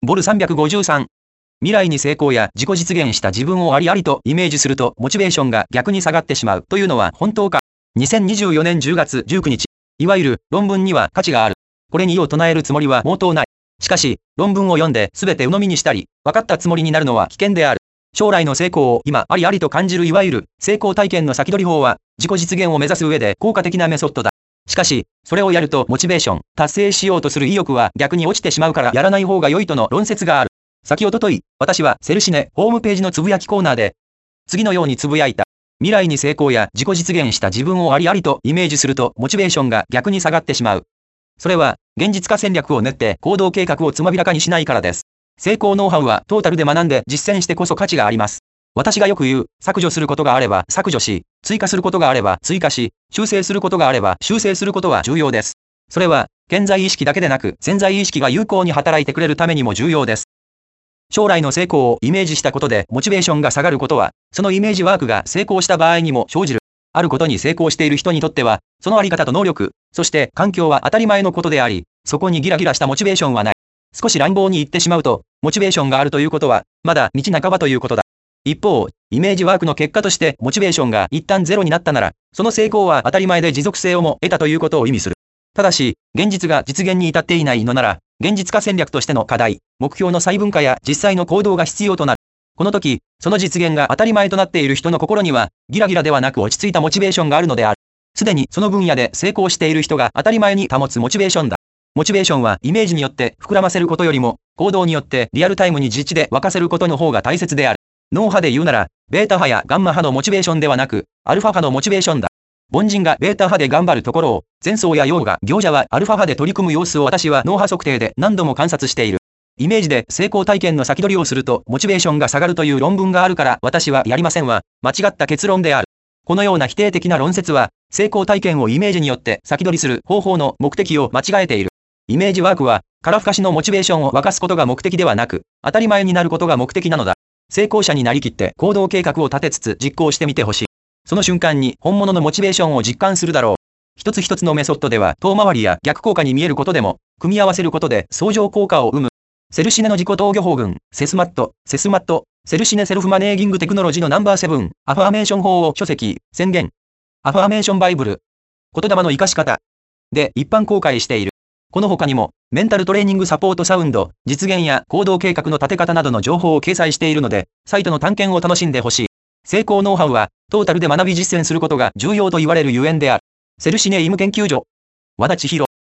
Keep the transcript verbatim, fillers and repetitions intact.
ボルさんびゃくごじゅうさん。未来に成功や自己実現した自分をありありとイメージするとモチベーションが逆に下がってしまうというのは本当か。にせんにじゅうよねんじゅうがつじゅうくにち。いわゆる論文には価値がある。これに異を唱えるつもりは毛頭ない。しかし、論文を読んで全て鵜呑みにしたり、分かったつもりになるのは危険である。将来の成功を今ありありと感じるいわゆる成功体験の先取り法は自己実現を目指す上で効果的なメソッドだ。しかし、それをやるとモチベーション、達成しようとする意欲は逆に落ちてしまうからやらない方が良いとの論説がある。先おととい、私はセルシネホームページのつぶやきコーナーで、次のようにつぶやいた。未来に成功や自己実現した自分をありありとイメージするとモチベーションが逆に下がってしまう。それは、現実化戦略を練って行動計画をつまびらかにしないからです。成功ノウハウはトータルで学んで実践してこそ価値があります。私がよく言う、削除することがあれば削除し、追加することがあれば追加し、修正することがあれば修正することは重要です。それは、現在意識だけでなく潜在意識が有効に働いてくれるためにも重要です。将来の成功をイメージしたことでモチベーションが下がることは、そのイメージワークが成功した場合にも生じる。あることに成功している人にとっては、そのあり方と能力、そして環境は当たり前のことであり、そこにギラギラしたモチベーションはない。少し乱暴に言ってしまうと、モチベーションがあるということは、まだ道半ばということだ。一方、イメージワークの結果としてモチベーションが一旦ゼロになったなら、その成功は当たり前で持続性をも得たということを意味する。ただし、現実が実現に至っていないのなら、現実化戦略としての課題、目標の細分化や実際の行動が必要となる。この時、その実現が当たり前となっている人の心には、ギラギラではなく落ち着いたモチベーションがあるのである。すでにその分野で成功している人が当たり前に保つモチベーションだ。モチベーションはイメージによって膨らませることよりも、行動によってリアルタイムに実地で沸かせることの方が大切である。脳波で言うなら、ベータ波やガンマ波のモチベーションではなく、アルファ波のモチベーションだ。凡人がベータ波で頑張るところを、前奏やヨーガ、行者はアルファ波で取り組む様子を私は脳波測定で何度も観察している。イメージで成功体験の先取りをするとモチベーションが下がるという論文があるから私はやりませんは間違った結論である。このような否定的な論説は成功体験をイメージによって先取りする方法の目的を間違えている。イメージワークは空ふかしのモチベーションを沸かすことが目的ではなく当たり前になることが目的なのだ。成功者になりきって行動計画を立てつつ実行してみてほしい。その瞬間に本物のモチベーションを実感するだろう。一つ一つのメソッドでは遠回りや逆効果に見えることでも組み合わせることで相乗効果を生む。セルシネの自己投与法群、セスマット、セスマット、セルシネセルフマネーギングテクノロジーのナンバーセブン、アファーメーション法を書籍、宣言、アファーメーションバイブル、言霊の活かし方で一般公開している。この他にも、メンタルトレーニングサポートサウンド、実現や行動計画の立て方などの情報を掲載しているので、サイトの探検を楽しんでほしい。成功ノウハウは、トータルで学び実践することが重要と言われるゆえんである。セルシネイム研究所、和田千尋。